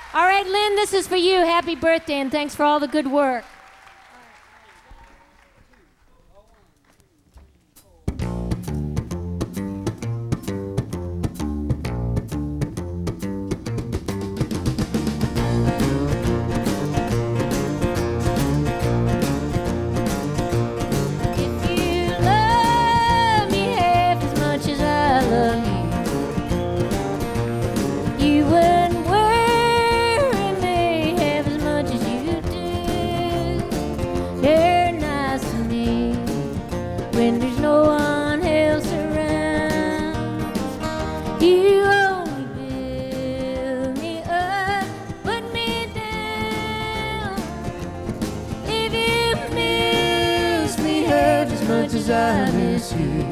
All right, Lynn, this is for you. Happy birthday, and thanks for all the good work. If you love me half as much as I love you, you wouldn't worry me half as much as you do. You're nice to me when there's no one else around. You only build me up, put me down. If you miss me half as much as I miss you,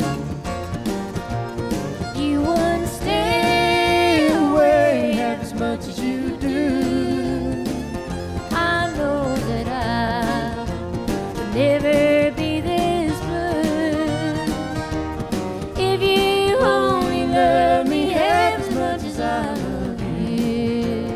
you wouldn't stay away half as much as you do. I know that I would never be this blue if you only love me half as much as I love you.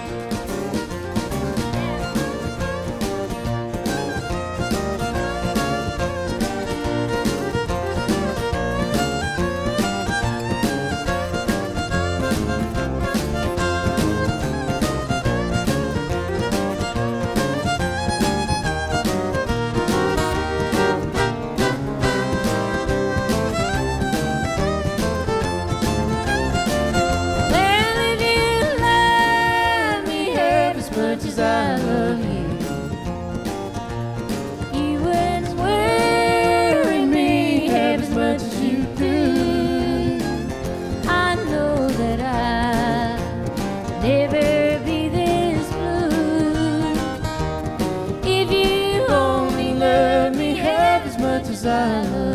Well, if you love me half as much as I love you, you wouldn't worry me half as much as you do. I know that I'll never be this blue if you only love me half as much as I love you.